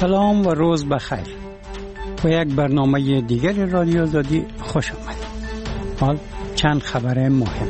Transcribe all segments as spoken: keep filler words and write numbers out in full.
سلام و روز بخیر. با یک برنامه دیگر رادیو آزادی خوش آمدید. حال چند خبر مهم.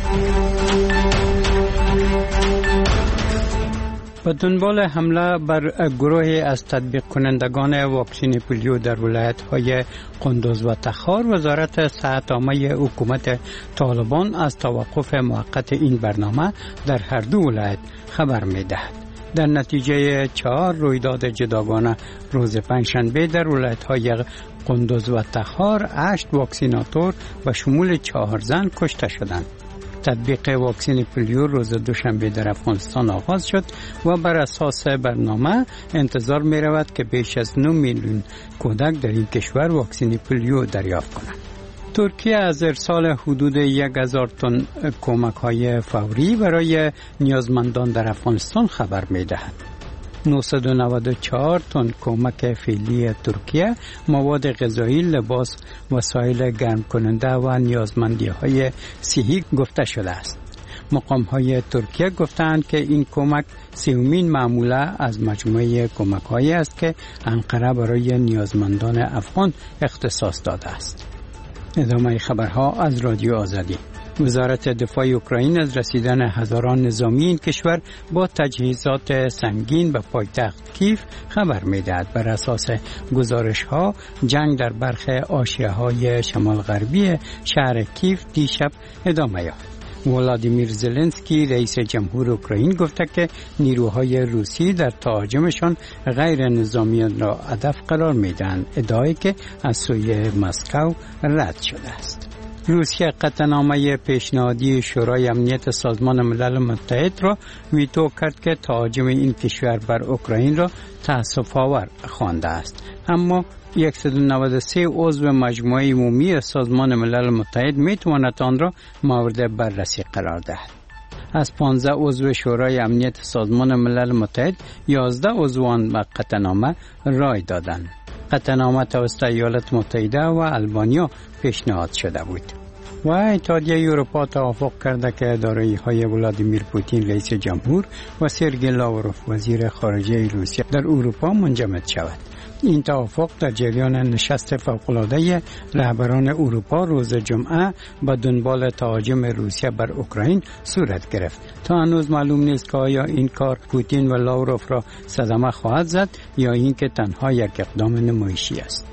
به دنبال حمله بر گروهی از تطبیق کنندگان واکسن پولیو در ولایت‌های قندوز و تخار، وزارت صحت عامه حکومت طالبان از توقف موقت این برنامه در هر دو ولایت خبر می‌دهد. در نتیجه چهار رویداد جداگانه روز پنجشنبه در ولایت‌های قندوز و تخار، هشت واکسیناتور به شمول چهار زن کشته شدند. تطبیق واکسن پولیو روز دوشنبه در افغانستان آغاز شد و بر اساس برنامه انتظار می رود که بیش از نه میلیون کودک در این کشور واکسن پولیو دریافت کنند. ترکیه از ارسال حدود یک هزار تن کمک های فوری برای نیازمندان در افغانستان خبر می دهد. نهصد و نود و چهار تن کمک فعلی ترکیه مواد غذایی، لباس، وسایل گرم کننده و نیازمندی های صحی گفته شده است. مقام های ترکیه گفتند که این کمک سومین معموله از مجموعه کمک هایی است که انقره برای نیازمندان افغان اختصاص داده است. ادامه خبرها از رادیو آزادی. وزارت دفاع اوکراین از رسیدن هزاران نظامی این کشور با تجهیزات سنگین به پایتخت کیف خبر می‌دهد. بر اساس گزارش‌ها، جنگ در برخی حاشیه‌های شمال غربی شهر کیف دیشب ادامه یافت. ولادیمیر زلنسکی رئیس جمهور اوکراین گفته که نیروهای روسی در تهاجمشان غیر نظامیان را هدف قرار می‌دهند، ادعایی که از سوی مسکو رد شده است. روسیه قطعنامه پیشنهادی شورای امنیت سازمان ملل متحد را ویتو کرد که تهاجم این کشور بر اوکراین را تأسف‌آور خوانده است، اما صد و نود و سه عضو مجموعه عمومی سازمان ملل متحد می تواند آن را مورد بررسی قرار دهد. از پانزده عضو شورای امنیت سازمان ملل متحد، یازده عضو آن به قطعنامه رای دادند. قطعنامه توسط ایالات متحده و آلبانیا پیشنهاد شده بود. و اتحادیه اروپا توافق کرده که دارایی‌های ولادیمیر پوتین رئیس جمهور و سرگئی لاوروف وزیر خارجه روسیه در اروپا منجمد شود. این توافق در جریان نشست فوق‌العاده رهبران اروپا روز جمعه به دنبال تهاجم روسیه بر اوکراین صورت گرفت. تا هنوز معلوم نیست که آیا این کار پوتین و لاوروف را صدمه خواهد زد یا اینکه تنها یک اقدام نمایشی است.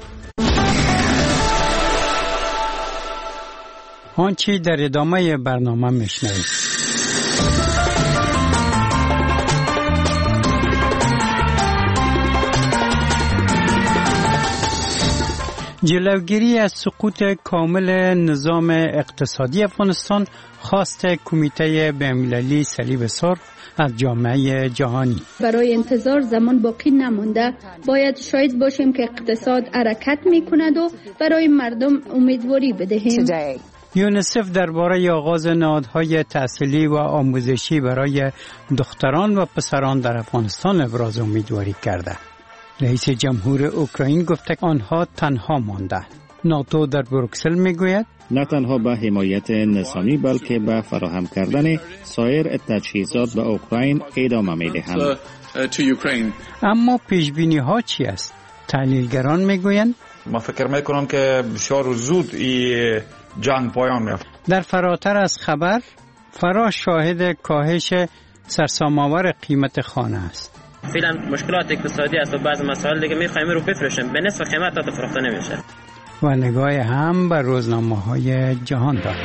آنچه در ادامه برنامه میشنوید. جلوگیری از سقوط کامل نظام اقتصادی افغانستان خواست کمیته بین‌المللی صلیب سرخ از جامعه جهانی. برای انتظار زمان باقی نمانده، باید شاهد باشیم که اقتصاد حرکت می کند و برای مردم امیدواری بدهیم. یونیسف درباره آغاز نهادهای تحصیلی و آموزشی برای دختران و پسران در افغانستان ابراز امیدواری کرده. رئیس جمهور اوکراین گفته آنها تنها ماندند. ناتو در بروکسل میگوید نه تنها به حمایت نظامی بلکه به فراهم کردن سایر تجهیزات به اوکراین ادامه میدهند. اما پیشبینی ها چی است؟ تحلیلگران میگویند ما فکر میکنم که بسیار زود این جنگ پایان می‌یابد. در فراتر از خبر، فرا شاهد کاهش سرسام‌آور قیمت خانه است. فعلا مشکلات اقتصادی است و بعض مسائل دیگه می‌خوایم رو بفروشیم، به نصف قیمت تا فروخته نمیشه. و نگاه هم بر روزنامه‌های جهان داریم.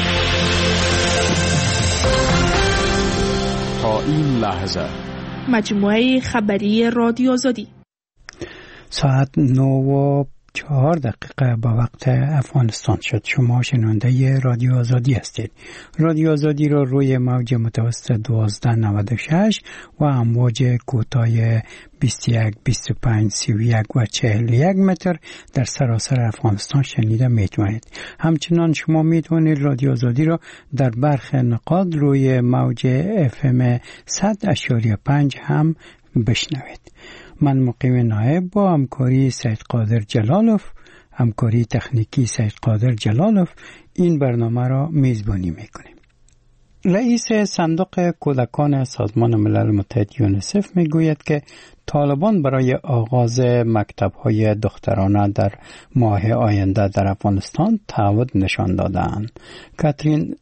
تا این لحظه مجموعه خبری رادیو آزادی ساعت نه و چهار دقیقه با وقت افغانستان شد. شما شنونده رادیو آزادی هستید. رادیو آزادی را روی موج متوسط دوازده نود و شش و امواج کوتاه بیست و یک، بیست و پنج، سی و یک و چهل و یک متر در سراسر افغانستان شنیده میتونید. همچنان شما میتونید رادیو آزادی را در برخی نقاط روی موج اف ام صد اشاریه پنج هم بشنوید. من مقیم نایب با همکاری سید قادر جلالوف، همکاری تکنیکی سید قادر جلالوف این برنامه را میزبانی میکنیم. رئیس صندوق کودکان سازمان ملل متحد یونیسف میگوید که طالبان برای آغاز مکتب‌های دخترانه در ماه آینده در افغانستان تعهد نشان دادند. کاترین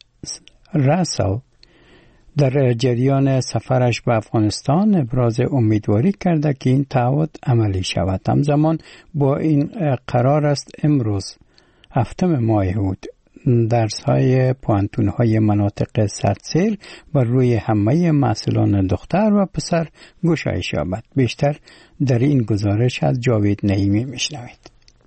راسل در جریان سفرش به افغانستان ابراز امیدواری کرده که این تعهد عملی شود. همزمان با این قرار است امروز هفتم ماه بود درس‌های پوانتون‌های مناطق سردسیر بر روی همه محصلان دختر و پسر گشایش یابد. بیشتر در این گزارش از جاوید نعیمی میشنوید.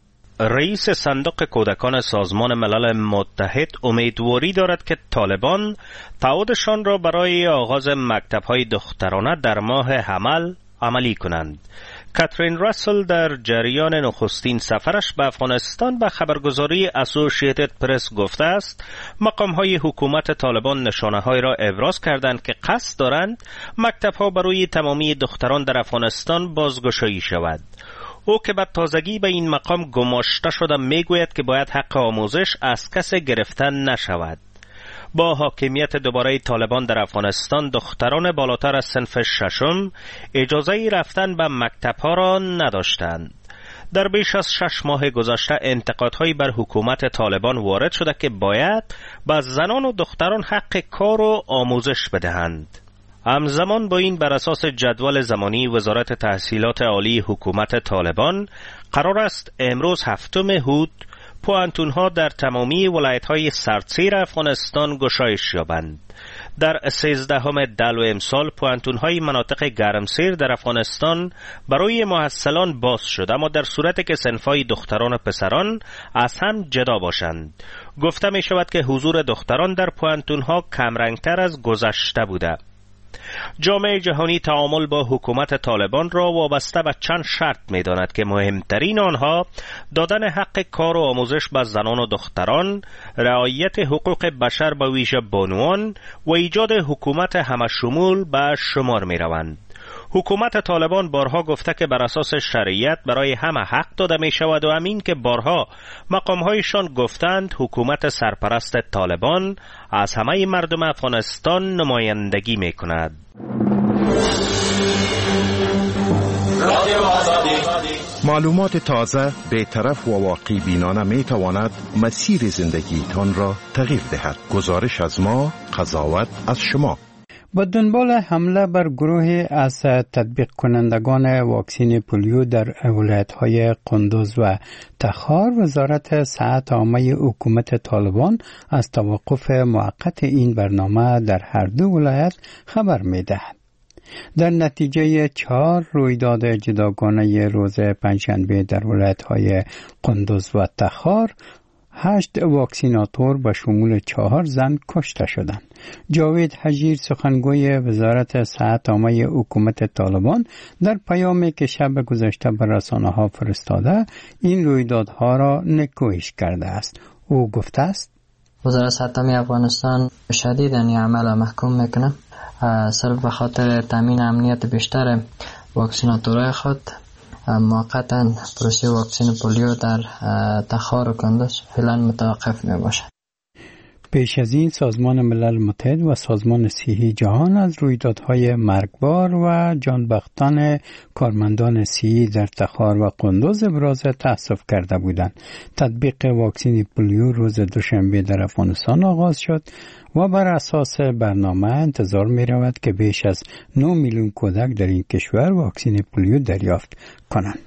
رئیس صندوق کودکان سازمان ملل متحد امیدواری دارد که طالبان تعهدشان را برای آغاز مکتب‌های دخترانه در ماه حمل عملی کنند. کاترین راسل در جریان نخستین سفرش به افغانستان به خبرگزاری اسوسییتد پرس گفته است مقام‌های حکومت طالبان نشانه‌هایی را ابراز کردند که قصد دارند مکتب‌ها برای تمامی دختران در افغانستان بازگشایی شود. او که به تازگی به این مقام گماشته شده میگوید که باید حق آموزش از کسی گرفته نشود. با حاکمیت دوباره طالبان در افغانستان دختران بالاتر از صنف ششم اجازه رفتن به مکتب‌ها را نداشتند. در بیش از شش ماه گذشته انتقادهایی بر حکومت طالبان وارد شده که باید به زنان و دختران حق کار و آموزش بدهند. همزمان با این بر اساس جدول زمانی وزارت تحصیلات عالی حکومت طالبان قرار است امروز هفتم هود پوانتون‌ها در تمامی ولایت‌های سردسیر افغانستان گشایش یابند. در سیزدهم دلو امسال پوانتون‌های مناطق گرمسیر در افغانستان برای محصلان باز شد، اما در صورتی که صنف‌های دختران و پسران از هم جدا باشند. گفته می شود که حضور دختران در پوانتون‌ها کمرنگتر از گذشته بوده. جامعه جهانی تعامل با حکومت طالبان را وابسته به چند شرط می داند که مهمترین آنها دادن حق کار و آموزش به زنان و دختران، رعایت حقوق بشر به ویژه بانوان و ایجاد حکومت همشمول به شمار می روند. حکومت طالبان بارها گفته که بر اساس شریعت برای همه حق داده می شود و همین که بارها مقامهایشان گفتند حکومت سرپرست طالبان از همه مردم افغانستان نمایندگی می کند. معلومات تازه، بی‌طرف و واقع بینانه می تواند مسیر زندگیتان را تغییر دهد. گزارش از ما، قضاوت از شما. با دنبال حمله بر گروهی از تطبیق کنندگان واکسین پولیو در ولایت‌های قندوز و تخار، وزارت صحت عامه حکومت طالبان از توقف موقت این برنامه در هر دو ولایت خبر می‌دهد. در نتیجه چهار رویداد جداگانه روز پنجشنبه در ولایت‌های قندوز و تخار، هشت واکسیناتور به شمول چهار زن کشته شدند. جاوید حجیر سخنگوی وزارت صحت عامه حکومت طالبان در پیامی که شب گذشته به رسانه‌ها فرستاده این رویدادها را نکویش کرده است. او گفته است وزارت صحت عامه افغانستان شدیداً این عمل محکوم میکنه، صرف به خاطر تامین امنیت بیشتر واکسیناتورهای خود موقتاً پروسه واکسین پولیو در تخار و کندوز فعلا متوقف می باشد. پیش از این سازمان ملل متحد و سازمان صحی جهان از رویدادهای مرگبار و جانبختان کارمندان صحی در تخار و قندوز ابراز تأسف کرده بودند. تطبیق واکسین پولیو روز دوشنبه در افغانستان آغاز شد و بر اساس برنامه انتظار می رود که بیش از نه میلیون کودک در این کشور واکسین پولیو دریافت کنند.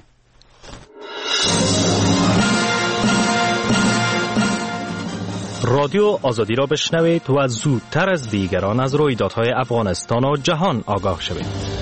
رادیو آزادی را بشنوید و زودتر از دیگران از رویدادهای افغانستان و جهان آگاه شوید.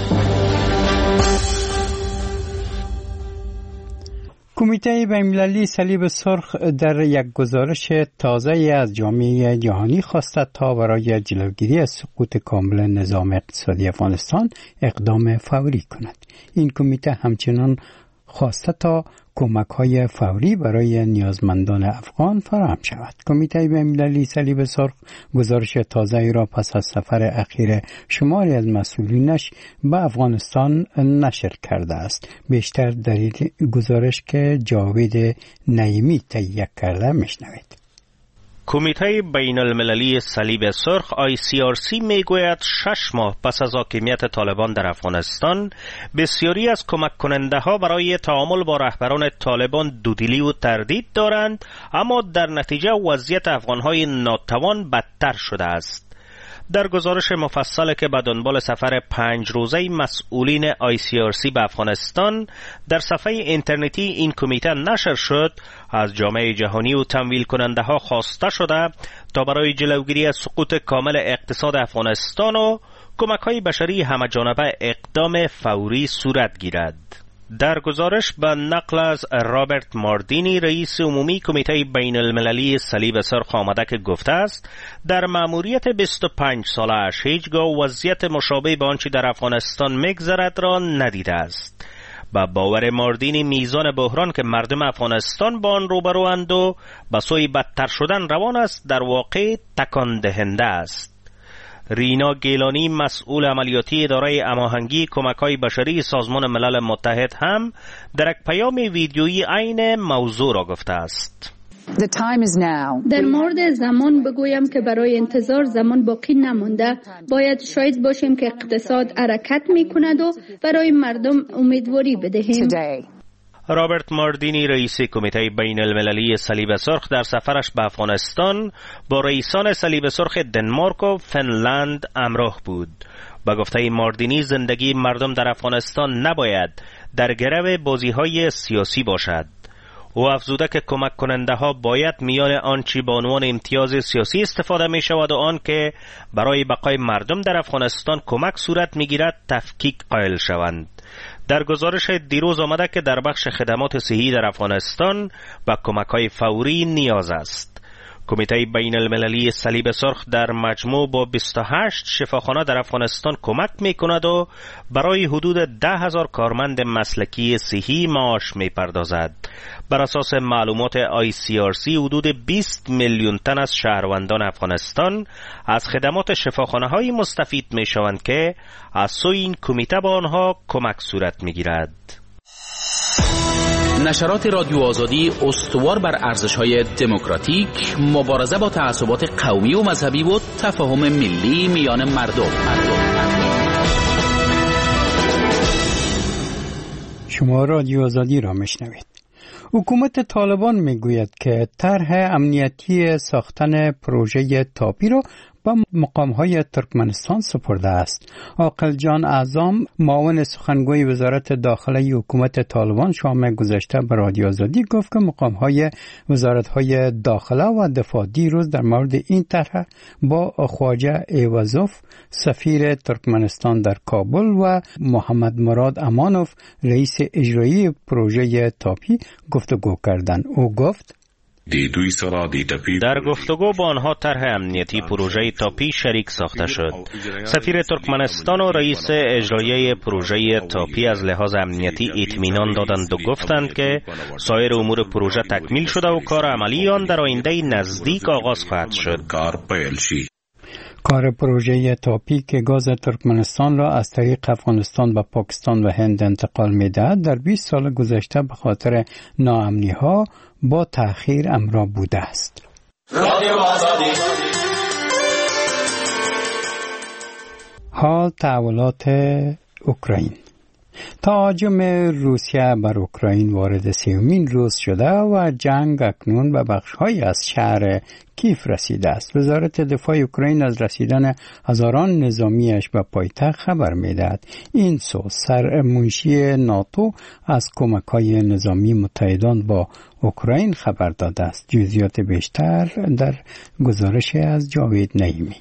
کمیته بین‌المللی صلیب سرخ در یک گزارش تازه از جامعه جهانی خواسته تا برای جلوگیری از سقوط کامل نظام اقتصادی افغانستان اقدام فوری کند. این کمیته همچنان خواسته تا کمک‌های فوری برای نیازمندان افغان فراهم شود. کمیته بین‌المللی صلیب سرخ گزارش تازه‌ای را پس از سفر اخیر شماری از مسئولینش به افغانستان نشر کرده است. بیشتر در این گزارش که جاوید نعیمی تهیه کرده میشنوید. کمیته بین المللی صلیب سرخ آی سی آر سی می گوید شش ماه پس از حاکمیت طالبان در افغانستان بسیاری از کمک کننده ها برای تعامل با رهبران طالبان دودلی و تردید دارند، اما در نتیجه وضعیت افغان های ناتوان بدتر شده است. در گزارش مفصل که به دنبال سفر پنج روزه مسئولین آی سی آر سی به افغانستان در صفحه اینترنتی این کمیته نشر شد، از جامعه جهانی و تمویل کننده ها خواسته شده تا برای جلوگیری از سقوط کامل اقتصاد افغانستان و کمک های بشری همه‌جانبه اقدام فوری صورت گیرد. در گزارش به نقل از رابرت ماردینی رئیس عمومی کمیته بین المللی صلیب سرخ آمده که گفته است در مأموریت بیست و پنج ساله اش هیچگاه وضعیت مشابه به آنچه در افغانستان میگذرد را ندیده است. با باور ماردینی میزان بحران که مردم افغانستان با آن روبروند و به سوی بدتر شدن روان است در واقع تکان دهنده است. رینا گیلانی مسئول عملیاتی اداره هماهنگی کمک‌های بشری سازمان ملل متحد هم در یک پیام ویدیویی عین موضوع را گفته است. در مورد زمان بگویم که برای انتظار زمان باقی نمانده، باید شاهد باشیم که اقتصاد حرکت می کند و برای مردم امیدواری بدهیم. رابرت ماردینی رئیس کمیته بین المللی صلیب سرخ در سفرش به افغانستان با رئیسان صلیب سرخ دنمارک و فنلند همراه بود. با گفته ماردینی زندگی مردم در افغانستان نباید در گرو بازی‌های سیاسی باشد. او افزوده که کمک کننده ها باید میان آنچه به عنوان امتیاز سیاسی استفاده می شود و آن که برای بقای مردم در افغانستان کمک صورت می گیرد تفکیک قائل شوند. در گزارش دیروز آمده که در بخش خدمات صحی در افغانستان و کمک های فوری نیاز است. کمیته بین المللی صلیب سرخ در مجموع با بیست و هشت شفاخانه در افغانستان کمک می کند و برای حدود ده هزار کارمند مسلکی صحی معاش می پردازد. بر اساس معلومات آی سی آر سی حدود بیست میلیون تن از شهروندان افغانستان از خدمات شفاخانه های مستفید می شوند که از سوی این کمیته با آنها کمک صورت می گیرد. نشرات رادیو آزادی استوار بر ارزش‌های دموکراتیک، مبارزه با تعصبات قومی و مذهبی و تفاهم ملی میان مردم. شما رادیو آزادی را میشنوید. حکومت طالبان میگوید که طرح امنیتی ساختن پروژه تاپی را با مقام‌های ترکمنستان سپرده است. عاقل جان اعظم معاون سخنگوی وزارت داخلی حکومت طالبان شام گذشته به رادیو آزادی گفت که مقام‌های وزارت‌های داخله و دفاع دیروز در مورد این طرح با خواجه ایوازوف سفیر ترکمنستان در کابل و محمد مراد امانوف رئیس اجرایی پروژه تاپی گفتگو کردند. او گفت در گفتگو با آنها طرح امنیتی پروژه تاپی شریک ساخته شد. سفیر ترکمنستان و رئیس اجرایی پروژه تاپی از لحاظ امنیتی اطمینان دادند و گفتند که سایر امور پروژه تکمیل شده و کار عملی آن در آینده نزدیک آغاز خواهد شد. کار پروژه تاپی که گاز ترکمنستان را از طریق افغانستان به پاکستان و هند انتقال می‌دهد در بیست سال گذشته به خاطر ناامنی‌ها با تأخیر همراه بوده است. حال تحولات اوکراین. تهاجم روسیه بر اوکراین وارد سومین روز شده و جنگ اکنون به بخش‌هایی از شهر کیف رسیده است. وزارت دفاع اوکراین از رسیدن هزاران نظامیش به پایتخت خبر می‌دهد. این سو سرمنشی ناتو از کمک‌های نظامی متحدان با اوکراین خبر داده است. جزئیات بیشتر در گزارش از جاوید نعیمی.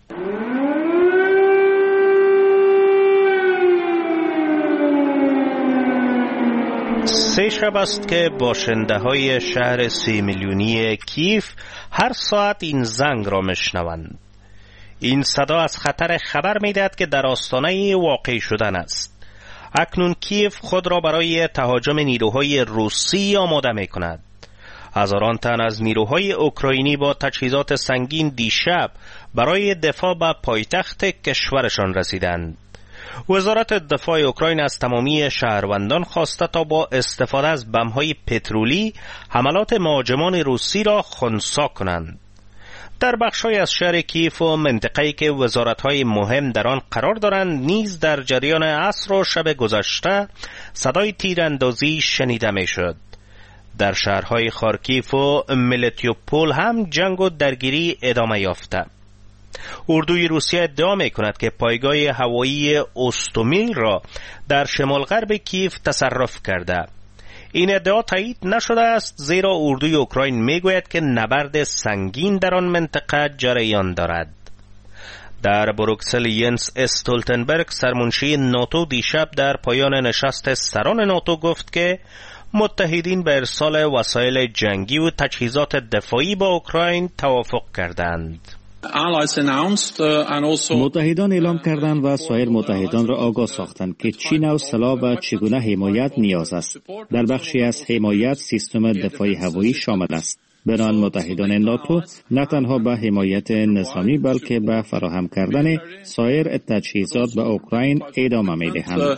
سه شب است که باشنده های شهر سی میلیونی کیف هر ساعت این زنگ را میشنوند. این صدا از خطر خبر میدهد که در آستانه واقع شدن است. اکنون کیف خود را برای تهاجم نیروهای روسی آماده می کند. هزاران تن از نیروهای اوکراینی با تجهیزات سنگین دیشب برای دفاع به پایتخت کشورشان رسیدند. وزارت دفاع اوکراین از تمامی شهروندان خواسته تا با استفاده از بم‌های پترولی حملات مهاجمان روسی را خنثی کنند. در بخش‌های از شهر کیف و منطقه‌ای که وزارت‌های مهم در آن قرار دارند نیز در جریان عصر و شب گذشته صدای تیراندازی شنیده می‌شد. در شهرهای خارکیف و ملیتوپول هم جنگ و درگیری ادامه یافته. اردوی روسیه ادعا می‌کند که پایگاه هوایی اوستومیل را در شمال غرب کیف تصرف کرده. این ادعا تایید نشده است، زیرا اردوی اوکراین میگوید که نبرد سنگین در آن منطقه جریان دارد. در بروکسل ینس استولتنبرگ سرمنشی ناتو دیشب در پایان نشست سران ناتو گفت که متحدین به ارسال وسایل جنگی و تجهیزات دفاعی با اوکراین توافق کردند. متحدان اعلام کردند و سایر متحدان را آگاه ساختند که چه نوع سلاح و چگونه حمایت نیاز است. در بخشی از حمایت سیستم دفاعی هوایی شامل است. بنابراین متحدان ناتو نه تنها به حمایت نظامی بلکه به فراهم کردن سایر تجهیزات به اوکراین ادامه می‌دهند.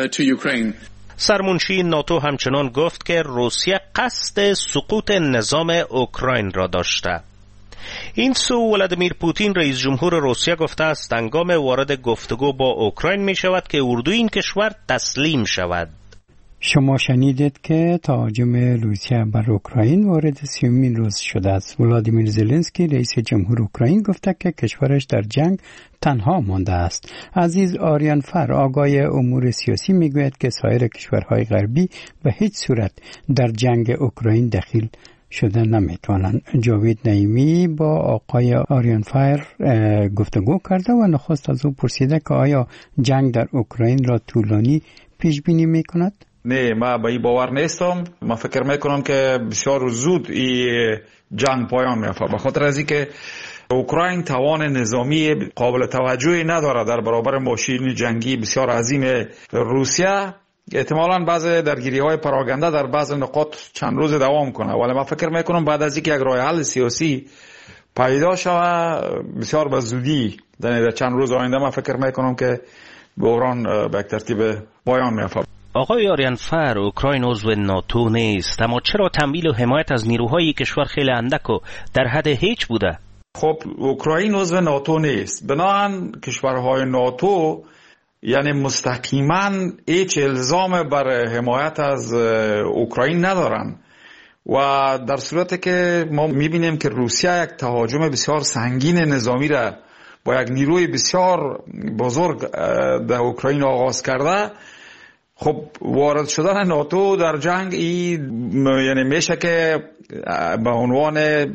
سرمنشی ناتو همچنان گفت که روسیه قصد سقوط نظام اوکراین را داشته. این سو ولادیمیر پوتین رئیس جمهور روسیه گفته است هنگام وارد گفتگو با اوکراین می شود که اردوی این کشور تسلیم شود. شما شنیدید که تهاجم روسیه بر اوکراین وارد سیومین روز شده است. ولادیمیر زلنسکی رئیس جمهور اوکراین گفته که کشورش در جنگ تنها مانده است. عزیز آریان فر آگاه امور سیاسی میگوید که سایر کشورهای غربی به هیچ صورت در جنگ اوکراین دخیل شده نمیتوانند. جاوید نعیمی با آقای آریان فایر گفتگو کرده و نخست از او پرسیده که آیا جنگ در اوکراین را طولانی پیش بینی میکند؟ نه، ما به این باور نیستم. ما فکر میکنم که بسیار زود این جنگ پایان میافته، به خاطر از اینکه اوکراین توان نظامی قابل توجهی نداره در برابر ماشین جنگی بسیار عظیم روسیه. احتمالاً بعض درگیری‌های پراکنده در بعض نقاط چند روز دوام کنه، ولی من فکر میکنم بعد از اینکه یک راه حل سیاسی پیدا شود بسیار به زودی در چند روز آینده من فکر میکنم که بحران به یک ترتیب پایان میافته. آقای آریان فر، اوکراین عضو ناتو نیست، اما چرا تمویل و حمایت از نیروهای کشور خیلی اندک و در حد هیچ بوده؟ خب اوکراین عضو ناتو نیست، بنابراین کشورهای ناتو یعنی مستقیما هیچ الزام بر حمایت از اوکراین ندارن و در صورتی که ما میبینیم که روسیه یک تهاجم بسیار سنگین نظامی را با یک نیروی بسیار بزرگ در اوکراین آغاز کرده، خب وارد شدن ناتو در جنگ این یعنی میشه که به عنوان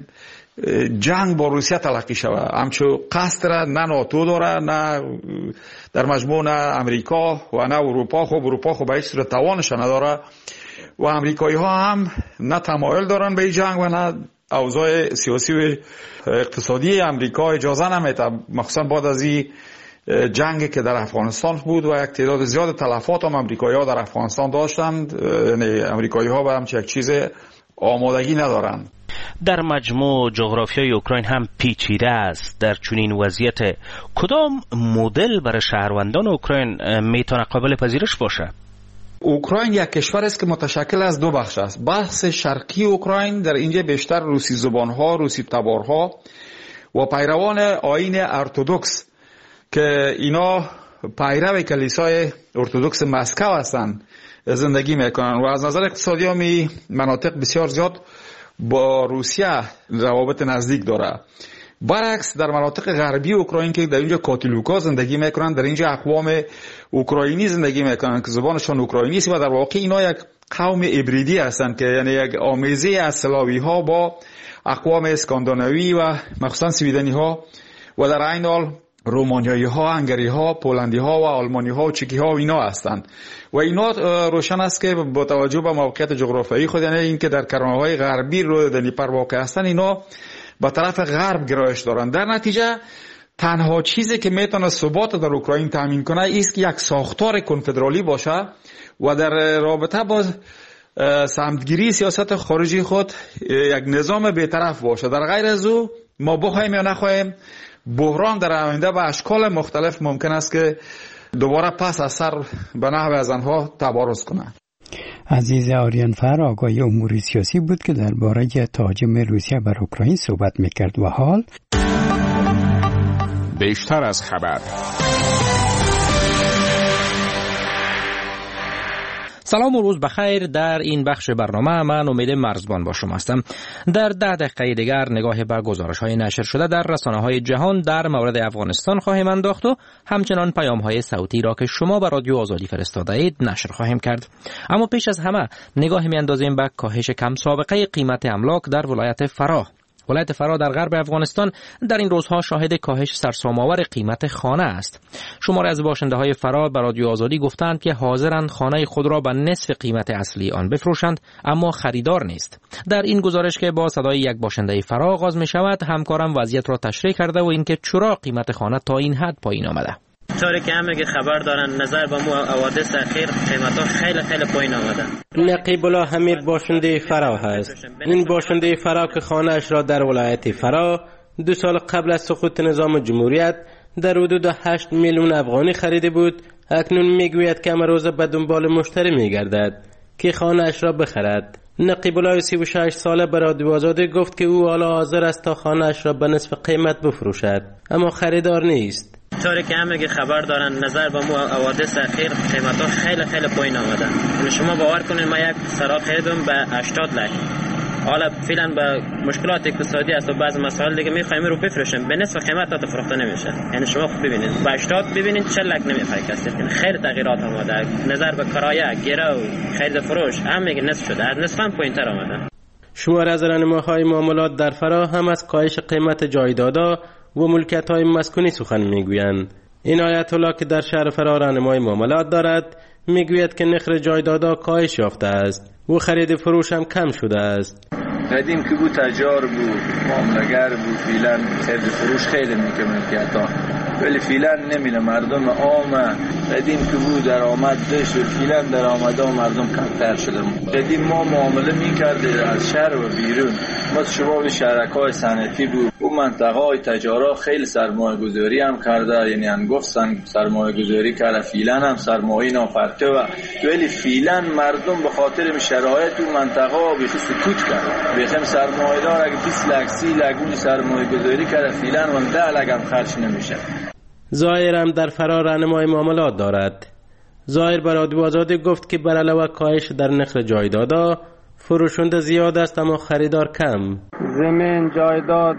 جنگ با روسیه تلقی شود. همچون قصد را نه ناتو داره، نه در مجموع نه امریکا و نه اروپا. خب اروپا خب به هیچ صورت توانش نداره و امریکایی ها هم نه تمایل دارن به این جنگ و نه اوضاع سیاسی و اقتصادی امریکا اجازه نمیده، مخصوصا بعد از این جنگی که در افغانستان بود و یک تعداد زیاد تلفات هم امریکایی ها در افغانستان داشتند. یعنی امریکایی ها به همچه یک چیز آمادگی ندارند. در مجموع جغرافیای اوکراین هم پیچیده است. در چنین وضعیت کدام مدل برای شهروندان اوکراین میتونه قابل پذیرش باشه؟ اوکراین یک کشور است که متشکل از دو بخش است. بخش شرقی اوکراین در اینجا بیشتر روسی زبانها، روسی تبارها و پیروان آیین ارتدوکس که اینا پیرو کلیسای ارتدوکس مسکو هستند زندگی میکنن و از نظر اقتصادی هم این مناطق بسیار زیاد با روسیه روابط نزدیک داره. برعکس در مناطق غربی اوکراین که در اینجا کاتولیکا زندگی میکنن، در اینجا اقوام اوکراینی زندگی میکنن که زبانشان اوکراینی است و در واقع اینا یک قوم هیبریدی هستند که یعنی یک آمیزه از سلاوی ها با اقوام اسکاندیناوی و مخصوصا سویدنی ها و در عین حال رومانیایی ها، هنگری ها، پولندی ها و آلمانی ها و چکی ها و اینا هستند و اینا روشن است که با توجه به موقعیت جغرافیایی خود، یعنی اینکه در کرانه‌های غربی رو دنیپر واقع هستند، اینا به طرف غرب گرایش دارند. در نتیجه تنها چیزی که میتونه ثبات در اوکراین تامین کنه است که یک ساختار کنفدرالی باشه و در رابطه با سمتگیری سیاست خارجی خود یک نظام بی‌طرف باشه. در غیر از او ما بخوایم یا نخوایم بحران در آینده به اشکال مختلف ممکن است که دوباره پس از سر به نحو از آنها تبارز کنه. عزیز آریانفر آقای امور سیاسی بود که درباره تهاجم روسیه بر اوکراین صحبت میکرد. و حال بیشتر از خبر. سلام و روز بخیر. در این بخش برنامه من امید مرزبان با شما هستم. در ده دقیقه دیگر نگاه به گزارش‌های نشر شده در رسانه‌های جهان در مورد افغانستان خواهیم انداخت و همچنان پیام‌های صوتی را که شما به رادیو آزادی فرستاده اید نشر خواهیم کرد. اما پیش از همه نگاهی می‌اندازیم به کاهش کم سابقه قیمت املاک در ولایت فراه. ولایت فراه در غرب افغانستان در این روزها شاهد کاهش سرسام‌آور قیمت خانه است. شماری از باشنده‌های فراه به رادیو آزادی گفتند که حاضرند خانه خود را به نصف قیمت اصلی آن بفروشند، اما خریدار نیست. در این گزارش که با صدای یک باشنده فراه آغاز می‌شود، همکارم وضعیت را تشریح کرده و اینکه چرا قیمت خانه تا این حد پایین آمده. طوری که همه خبر دارن نظر به مو حوادث اخیر قیمتا خیلی خیلی پایین آمده. نقیب الله حمید باشنده فراه است. این باشنده فراه که خانه اش را در ولایت فراه دو سال قبل از سقوط نظام جمهوریت در حدود هشت میلیون افغانی خریده بود، اکنون میگوید که امروز به دنبال مشتری میگردد که خانه اش را بخرد. نقیب الله سی و شش ساله به رادیو آزادی گفت که او حالا حاضر است تا خانه اش را به نصف قیمت بفروشد، اما خریدار نیست. طوری که همه خبر دارن نظر به مو حوادث اخیر قیمتا خیلی خیلی پایین آمده. شما باور کنید ما یک سرا خریدم به هشتاد لک. حالا فعلا به مشکلات اقتصادی است و بعض مسائل دیگه میخوایم رو بفروشیم به نصف قیمت تا فروخته نمیشه. یعنی شما خوب ببینید به هشتاد ببینید چهل لک نمیخواد کسی. خیلی تغییرات آمده. نظر به کرایه، گرو، خرید فروش همه نصف شده. از نصف هم پایینتر آمده. شمار از راهنماهای معاملات در فراه هم از کاهش قیمت جایدادها و ملکیت‌های مسکونی سخن میگویند. این آیت الله که در شهر فراه راهنمای معاملات دارد میگوید که نرخ جایدادها کاهش یافته است و خرید فروش هم کم شده است. قدیم که بود تجار بود، معامله‌گر بود، فعلا خرید فروش خیلی میکنه ملکیت‌ها، ولی فعلا نمیره. مردم عام قدیم که بود درآمد داشت و فعلا درآمدها مردم کمتر شده. قدیم ما معامله میکردیم از شهر و بیرون، ما شباب شرکای صنعتی بود. اون منطقه های تجارا خیلی سرمایه گذاری هم کرده، یعنی انگفت سرمایه گذاری کرده. فعلا هم سرمایه نافرته و ولی فعلا مردم به خاطر شرایط اون منطقه ها به سکوت کرد. بخم سرمایه دار اگه بیست لک سی لک اون سرمایه گذاری کرده فعلا اون ده لک هم خرج نمیشه. ظاهر هم در فراه راهنمای معاملات دارد. ظاهر بر رادیو آزادی گفت که بر علاوه کاهش در نرخ جایدادها فروشنده زیاد است اما خریدار کم. زمین، جایداد،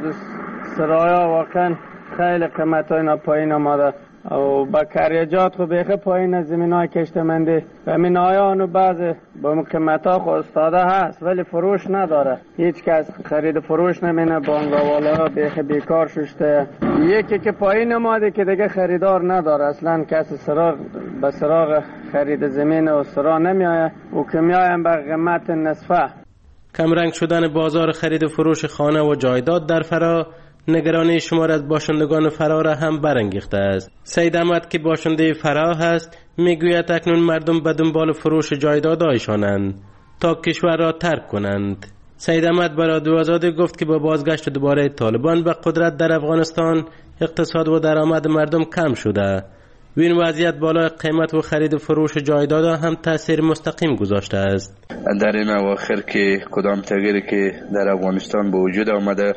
سرایا واقعا خیلی قیمتای اینا پایین آمده و با کاریجات خو بیخ پایین زمینای کشتمندی زمین آیانو بعض با قیمتا خو استاده هست ولی فروش نداره. هیچ کس خرید فروش نمینه. بانگاوالا بیخ بیکار ششته. یکی که پایین آمده که دیگه خریدار نداره. اصلا کس سراغ به سراغ خرید زمین و سراغ نمیایه و که میایم به قیمت نصفه. کمرنگ شدن بازار خرید و فروش خانه و جایداد در فراه نگرانی شمار از باشندگان فراه را هم برانگیخته است. سید احمد که باشنده فراه است میگوید اکنون مردم به دنبال فروش جایدادهایشانند تا کشور را ترک کنند. سید احمد به رادیو آزادی گفت که با بازگشت دوباره طالبان به قدرت در افغانستان اقتصاد و درآمد مردم کم شده و این وضعیت بالای قیمت و خرید و فروش جایدادها هم تاثیر مستقیم گذاشته است. در این اواخر که کدام تغییری که در افغانستان به وجود آمده،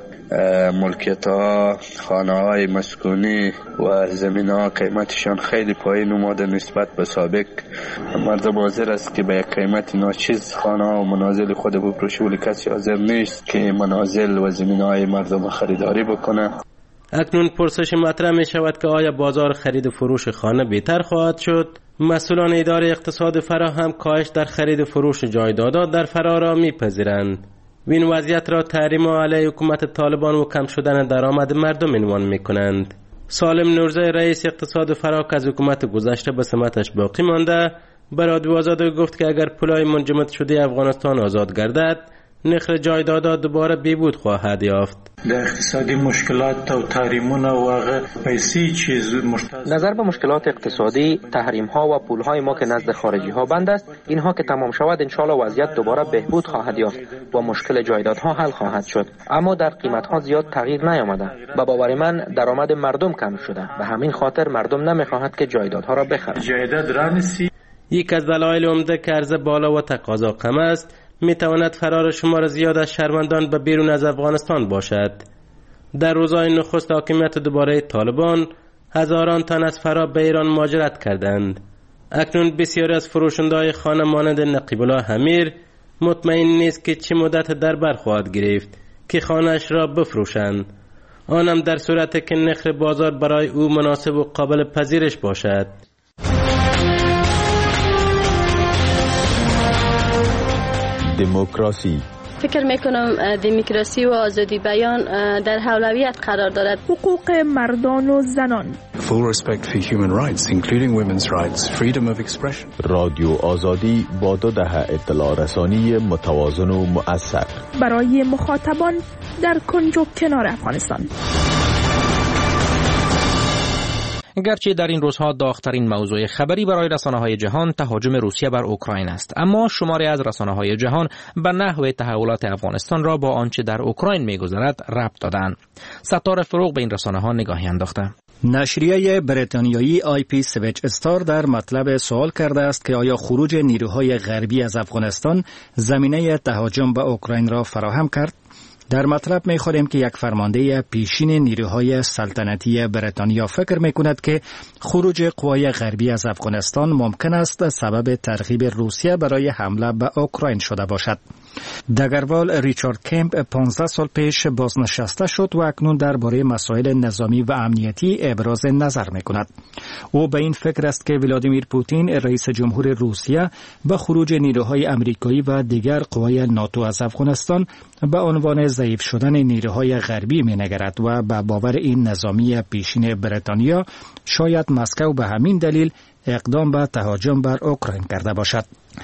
ملکیت ها، خانه های مسکونی و زمین ها قیمتشان خیلی پایین اومده نسبت به سابق. مردم حاضر است که به یک قیمت ناچیز خانه ها و منازل خود بفروشه ولی کسی حاضر نیست که منازل و زمین های مردم خریداری بکنه. اکنون پرسش مطرح می شود که آیا بازار خرید و فروش خانه بهتر خواهد شد؟ مسئولان اداره اقتصاد فراه هم کاهش در خرید و فروش جایدادها در فراه را میپذیرند و این وضعیت را تحریم علیه حکومت طالبان و کم شدن درآمد مردم عنوان میکنند. سالم نورزی رئیس اقتصاد فراه که از حکومت گذشته به سمتش باقی مانده به رادیو آزادی گفت که اگر پولای منجمد شده افغانستان آزاد گردد نرخ جایدادها دوباره بیبود خواهد یافت. در اقتصادی مشکلات و تحریمون و پیسی چیز مشتاز نظر به مشکلات اقتصادی، تحریم ها و پول های ما که نزد خارجی ها بند است، اینها که تمام شود انشالله وضعیت دوباره بهبود خواهد یافت و مشکل جایدادها حل خواهد شد. اما در قیمت ها زیاد تغییر نیامده. به باور من درآمد مردم کم شده و همین خاطر مردم نمیخواهد که جایدادها را بخرند. جایداد رانسی یک از دلایل عمده که عرضه بالا و تقاضا کم است میتواند فرار شمار زیاد از شهروندان به بیرون از افغانستان باشد. در روزهای نخست حاکمیت دوباره طالبان هزاران تن از فرار به ایران مهاجرت کردند. اکنون بسیاری از فروشنده‌های خانه مانند نقیب الله حمیر مطمئن نیست که چه مدت در بر خواهد گرفت که خانه‌اش را بفروشند، آنم در صورتی که نرخ بازار برای او مناسب و قابل پذیرش باشد. دموکراسی. فکر میکنم دموکراسی و آزادی بیان در اولویت قرار دارد. حقوق مردان و زنان. Full respect for human rights, including women's rights, freedom of expression. رادیو آزادی با دو دهه اطلاع رسانی متوازن و مؤثر برای مخاطبان در کنج و کنار افغانستان. گرچه در این روزها داغ‌ترین موضوع خبری برای رسانه‌های جهان تهاجم روسیه بر اوکراین است، اما شماری از رسانه‌های جهان به نحو تحولات افغانستان را با آنچه در اوکراین می‌گذرد ربط دادند. ستاره فروغ به این رسانه‌ها نگاهی انداخته. نشریه بریتانیایی آی پی سویچ استار در مطلب سوال کرده است که آیا خروج نیروهای غربی از افغانستان زمینه تهاجم به اوکراین را فراهم کرد؟ در مطلب می خوریم که یک فرمانده پیشین نیروهای سلطنتی بریتانیا فکر می کند که خروج قوای غربی از افغانستان ممکن است سبب ترغیب روسیه برای حمله به اوکراین شده باشد. دگروال ریچارد کمپ پانزده سال پیش بازنشسته شد و اکنون درباره مسائل نظامی و امنیتی ابراز نظر می کند. او به این فکر است که ولادیمیر پوتین رئیس جمهور روسیه به خروج نیروهای امریکایی و دیگر قوای ناتو از افغانستان به عنوان ضعیف شدن نیروهای غربی می نگرد و به باور این نظامی پیشین بریتانیا شاید مسکو به همین دلیل اقدام به تهاجم بر اوکراین کرده باشد.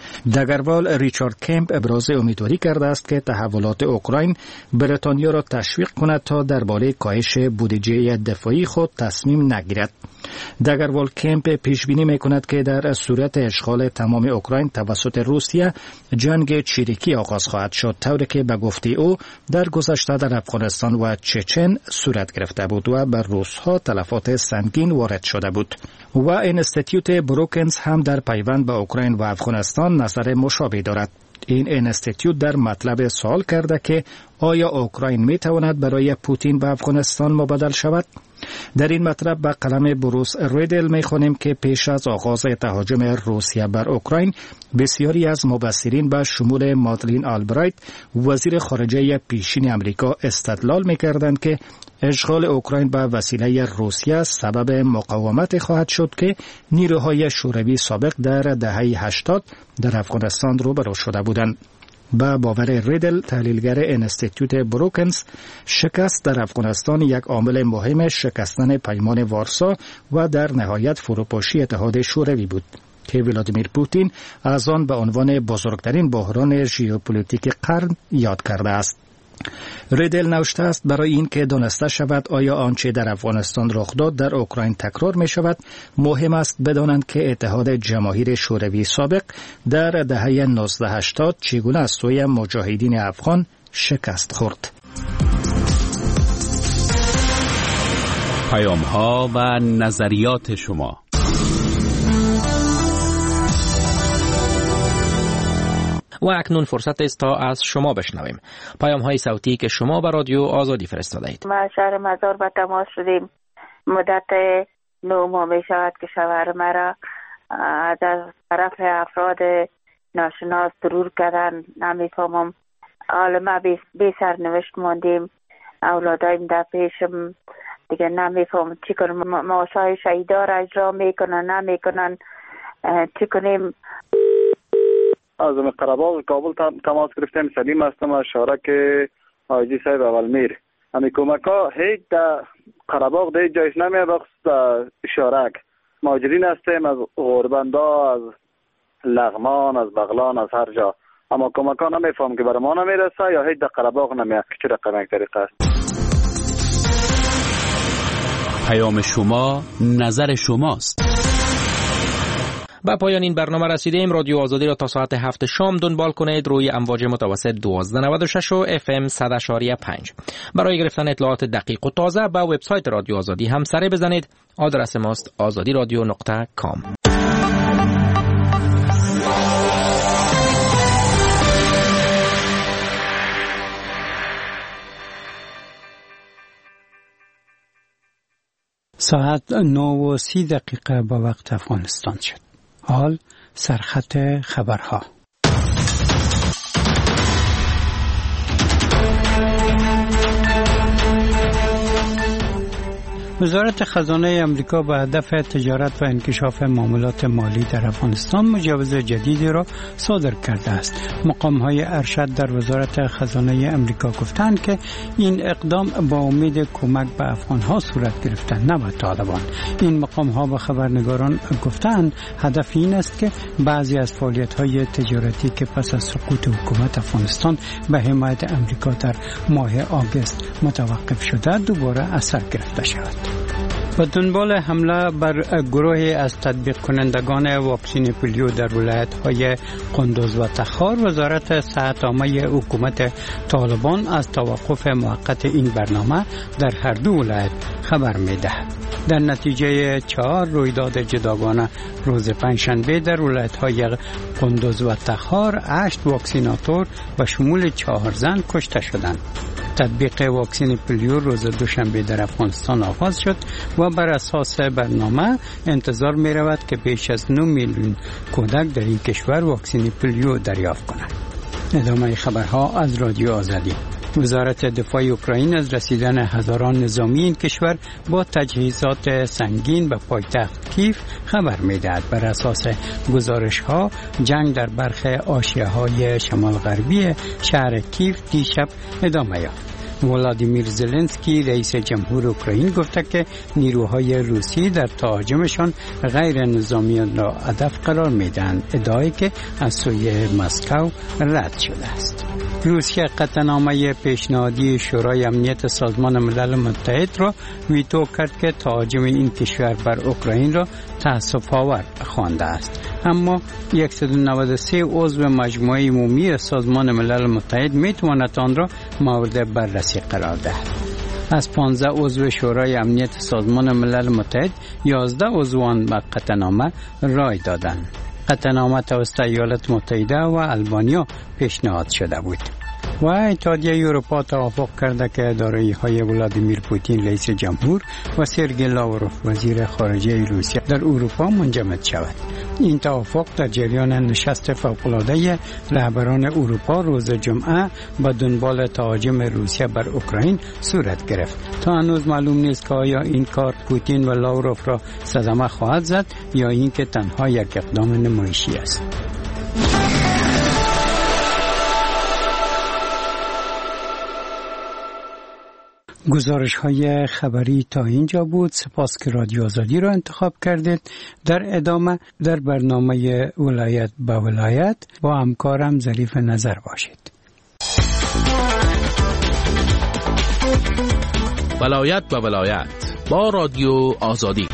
دگروال ریچارد کمپ ابراز امیدواری کرده است که تحولات اوکراین بریتانیا را تشویق کند تا درباره کاهش بودجه دفاعی خود تصمیم نگیرد. دگروال کمپ پیش بینی می‌کند که در صورت اشغال تمام اوکراین توسط روسیه جنگ چریکی آغاز خواهد شد، طوری که به گفته او در گذشته در افغانستان و چچن صورت گرفته بود و بر روس‌ها تلفات سنگین وارد شده بود. و انستیتیوت بروکنز هم در پیوند به اوکراین و افغانستان نظر مشابه دارد. این انستیتیوت در مطلب سوال کرده که آیا اوکراین می تواند برای پوتین به افغانستان مبادل شود؟ در این مطلب به قلم بروس ریدل می خوانیم که پیش از آغاز تهاجم روسیه بر اوکراین بسیاری از مبصرین به شمول مادلین آلبرایت وزیر خارجه پیشین امریکا استدلال می کردند که اشغال اوکراین به وسیله روسیه سبب مقاومت خواهد شد که نیروهای شوروی سابق در دهه هشتاد در افغانستان روبرو شده بودند. با باور ریدل تحلیلگر انستیتیوت بروکنز، شکست در افغانستان یک عامل مهم شکستن پیمان وارسا و در نهایت فروپاشی اتحاد شوروی بود که ولادیمیر پوتین از آن به عنوان بزرگترین بحران ژئوپلیتیک قرن یاد کرده است. ریدل نوشته است برای این که دانسته شود آیا آنچه در افغانستان رخ داد در اوکراین تکرار می شود، مهم است بدانند که اتحاد جماهیر شوروی سابق در دهه نوزده هشتاد چگونه از سوی مجاهدین افغان شکست خورد. پیام ها و نظریات شما. و اکنون فرصت است تا از شما بشنویم پیام های صوتی که شما به رادیو آزادی فرستاده اید. ما شهر مزار با تماس شدیم. مدت نو ماه می شود که شوهر مرا از طرف افراد ناشناس ضرور کردن. نمیفهمم. حالا ما بی سرنوشت ماندیم. اولادایم در پیشم دیگه نمیفهمم چی کنم. معاشای شهیدا را اجرا میکنن نمیکنن چی کنیم. از قره‌باغ کابل تماس گرفتیم. سلیم هستم از شارک حاجی صاحب اول میر. همین کمک ها هیچ در قره‌باغ در جایش نمیه بخصوص شارک. مهاجرین هستیم از غربندا، از لغمان، از بغلان، از هر جا. اما کمک ها نمیفهم که برای ما نمیرسه یا هیچ در قره‌باغ نمیه که چه رقم یک طریقه است. پیام شما نظر شماست. با پایان این برنامه رسیدیم. رادیو آزادی را تا ساعت هفت شام دنبال کنید روی امواج متوسط دوازده نود و شش و اف ام صد و پنج. برای گرفتن اطلاعات دقیق و تازه به وبسایت رادیو آزادی هم سر بزنید. آدرس ماست آزادی رادیو نقطه کام. ساعت نو و سی دقیقه به وقت افغانستان شد. حال سرخط خبرها. وزارت خزانه امریکا به هدف تجارت و انکشاف معاملات مالی در افغانستان مجوز جدیدی را صادر کرده است. مقام‌های ارشد در وزارت خزانه امریکا گفتند که این اقدام با امید کمک به افغان‌ها صورت گرفته، نه به طالبان. این مقام‌ها به خبرنگاران گفتند هدف این است که بعضی از فعالیت‌های تجارتی که پس از سقوط حکومت افغانستان به حمایت امریکا در ماه آگوست متوقف شده دوباره اثر گرفته شود. به دنبال حمله بر گروهی از تطبیق کنندگان واکسن پولیو در ولایت‌های قندوز و تخار، وزارت صحت عامه حکومت طالبان از توقف موقت این برنامه در هر دو ولایت خبر می‌دهد. در نتیجه چهار رویداد جداگانه روز پنجشنبه در ولایت‌های قندوز و تخار، هشت واکسیناتور به شمول چهار زن کشته شدند. تطبیق واکسن پولیو روز دوشنبه در افغانستان آغاز شد و بر اساس برنامه انتظار می رود که بیش از نه میلیون کودک در این کشور واکسن پولیو دریافت کنند. ادامه خبرها از رادیو آزادی. وزارت دفاع اوکراین از رسیدن هزاران نظامی این کشور با تجهیزات سنگین به پایتخت کیف خبر می‌دهد. بر اساس گزارش‌ها جنگ در برخی حاشیه‌های شمال غربی شهر کیف دیشب ادامه یافت. ولادیمیر زلنسکی رئیس جمهور اوکراین گفته که نیروهای روسی در تهاجمشان غیر نظامیان را هدف قرار میدهند، ادعایی که از سوی مسکو رد شده است. روسیه قطعنامه پیشنهادی شورای امنیت سازمان ملل متحد را ویتو کرد که تهاجم این کشور بر اوکراین را تأسف‌آور خوانده است، اما صد و نود و سه عضو مجموعه عمومی سازمان ملل متحد میتواند آن را مورد بررسی قرار دهد. از پانزده عضو شورای امنیت سازمان ملل متحد یازده عضو آن به قطعنامه رای دادند. قطعنامه توسط ایالات متحده و آلبانیا پیشنهاد شده بود و اتحادیه اروپا توافق کرده که دارایی‌های ولادیمیر پوتین رئیس جمهور و سرگئی لاوروف وزیر خارجه روسیه در اروپا منجمد شود. این توافق در جریان نشست فوق‌العاده رهبران اروپا روز جمعه به دنبال تهاجم روسیه بر اوکراین صورت گرفت. تا هنوز معلوم نیست که آیا این کار پوتین و لاوروف را صدمه خواهد زد یا اینکه تنها یک اقدام نمایشی است. گزارش های خبری تا اینجا بود. سپاس که رادیو آزادی را انتخاب کردید. در ادامه در برنامه ولایت به ولایت با همکارم ظریف نظر باشید. ولایت به ولایت با رادیو آزادی.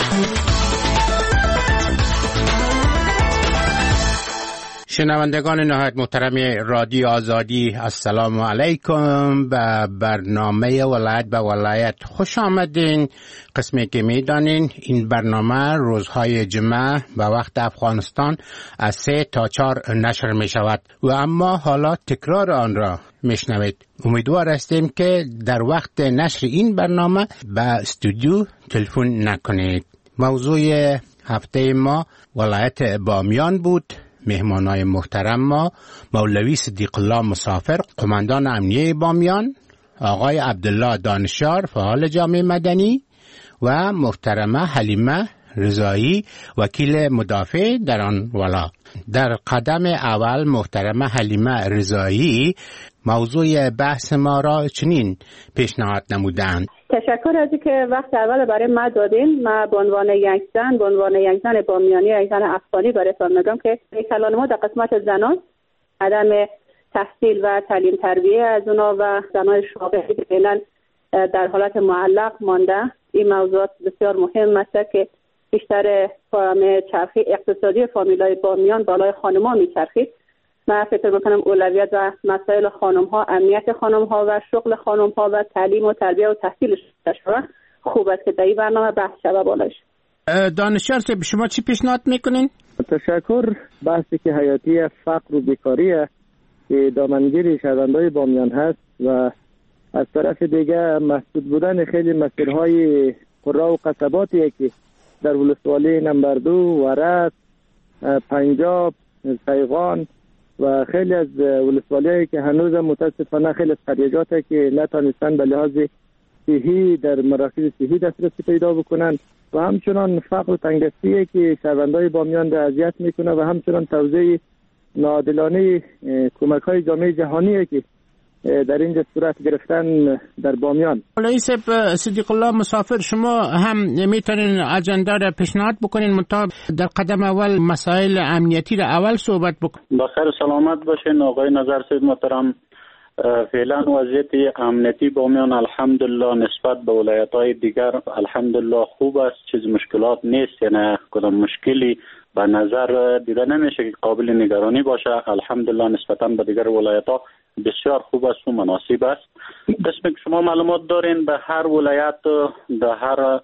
شنوندگان نهایت محترم رادیو آزادی، السلام علیکم. به برنامه ولایت به ولایت خوش آمدین. قسمی که میدانین این برنامه روزهای جمعه به وقت افغانستان از سه تا چهار نشر می شود و اما حالا تکرار آن را میشنوید. امیدوار هستیم که در وقت نشر این برنامه به استودیو تلفن نکنید. موضوع هفته ما ولایت بامیان بود. مهمانای محترم ما مولوی صدیق الله مسافر، قماندان امنیه بامیان، آقای عبدالله دانشیار فعال جامعه مدنی و محترمه حلیمه رضایی وکیل مدافع در آن ولا. در قدم اول محترمه حلیمه رضایی موضوع بحث ما را چنین پیشنهاد نمودند: تشکر از اینکه وقت اول برای ما دادین. ما به عنوان یک زن به عنوان یک زن بامیانی، یک زن افغانی برایتان میگم که کلان ما در قسمت زنان عدم تحصیل و تعلیم تربیه از اونا و زنان شاغلی که فعلا در حالت معلق مانده، این موضوعات بسیار مهم است که بیشتر فامیل چرخی اقتصادی فامیلای بامیان بالای خانم‌ها میچرخید. من فکر میکنم اولویت و مسائل خانم ها، امنیت خانم ها و شغل خانم ها و تعلیم و تربیه و تحصیلش شده خوب است که در این برنامه بحث شده بالاش. دانشیار صاحب، شما چی پیشنهاد میکنین؟ تشکر. بحثی که حیاتی فقر و بیکاری که دامنگیر شهروندان بامیان هست و از طرف دیگه مسدود بودن خیلی مسیرهای قرا و قصباتی که در ولسوالی نمبر دو، ورس، پنجاب، سیغان و خیلی از ولسوالی‌هایی که هنوز متاسفانه خیلی از قریجات که نتانستن به لحاظ صحی در مراکز صحی دسترسی پیدا بکنن و همچنان فقر و تنگدستی که شهروندای بامیان را اذیت میکنه و همچنان توزیع ناعادلانه کمک‌های جامعه جهانی که در اینجا صورت گرفتن در بامیان. رئیس صدیق الله مسافر، شما هم میتونین اجندا را پیشنهاد بکنین منتها در قدم اول مسائل امنیتی را اول صحبت بکنین. بخیر سلامت باشین آقای نظر سید محترم. فعلا وضعیت امنیتی بامیان الحمدلله نسبت به ولایت‌های دیگر الحمدلله خوب است، چیز مشکلات نیست، یعنی کدام مشکلی به نظر دیده نمیشه که قابل نگرانی باشه. الحمدلله نسبتاً به دیگر ولایت‌ها بسیار خوب است و مناسب است. قسمی که شما معلومات دارین به هر ولایت در هر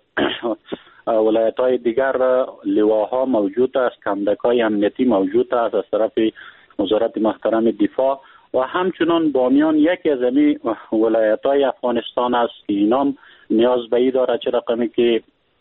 ولایت‌های دیگر لواها موجود است، کمدک‌های امنیتی موجود است از طرف وزارت محترم دفاع و همچنان بامیان یکی از امی ولایت‌های افغانستان است که اینا نیاز به ای داره چه رقمی که